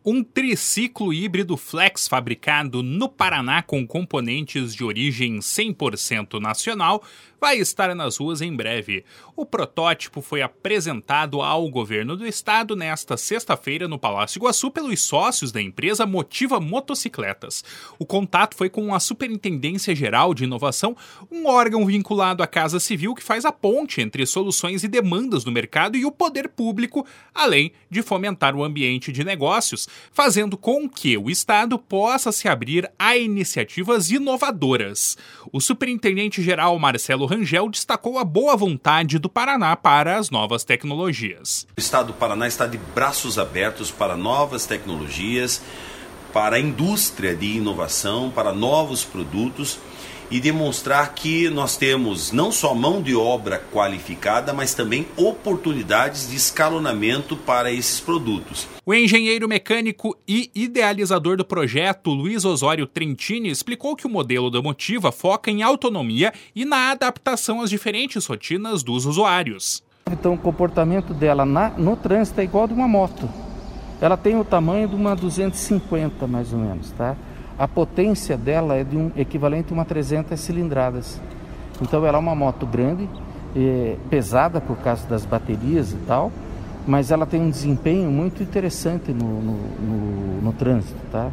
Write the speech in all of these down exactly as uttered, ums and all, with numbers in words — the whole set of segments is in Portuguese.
Um triciclo híbrido flex fabricado no Paraná com componentes de origem cem por cento nacional vai estar nas ruas em breve. O protótipo foi apresentado ao governo do estado nesta sexta-feira no Palácio Iguaçu pelos sócios da empresa Motiva Motocicletas. O contato foi com a Superintendência Geral de Inovação, um órgão vinculado à Casa Civil que faz a ponte entre soluções e demandas do mercado e o poder público, além de fomentar o ambiente de negócios, fazendo com que o estado possa se abrir a iniciativas inovadoras. O superintendente-geral Marcelo Rangel destacou a boa vontade do Paraná para as novas tecnologias. O estado do Paraná está de braços abertos para novas tecnologias, para a indústria de inovação, para novos produtos e demonstrar que nós temos não só mão de obra qualificada, mas também oportunidades de escalonamento para esses produtos. O engenheiro mecânico e idealizador do projeto, Luiz Osório Trentini, explicou que o modelo da Motiva foca em autonomia e na adaptação às diferentes rotinas dos usuários. Então o comportamento dela na, no trânsito é igual ao de uma moto. Ela tem o tamanho de uma duzentos e cinquenta mais ou menos, tá? A potência dela é de um equivalente a uma trezentas cilindradas. Então ela é uma moto grande, é, pesada por causa das baterias e tal, mas ela tem um desempenho muito interessante no, no, no, no trânsito, tá?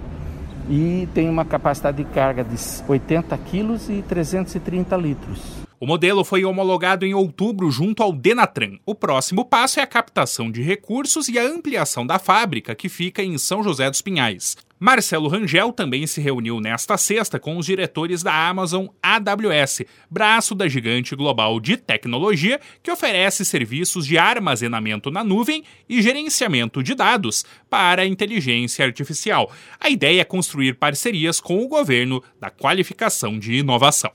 E tem uma capacidade de carga de oitenta quilos e trezentos e trinta litros. O modelo foi homologado em outubro junto ao Denatran. O próximo passo é a captação de recursos e a ampliação da fábrica, que fica em São José dos Pinhais. Marcelo Rangel também se reuniu nesta sexta com os diretores da Amazon A W S, braço da gigante global de tecnologia que oferece serviços de armazenamento na nuvem e gerenciamento de dados para a inteligência artificial. A ideia é construir parcerias com o governo da qualificação de inovação.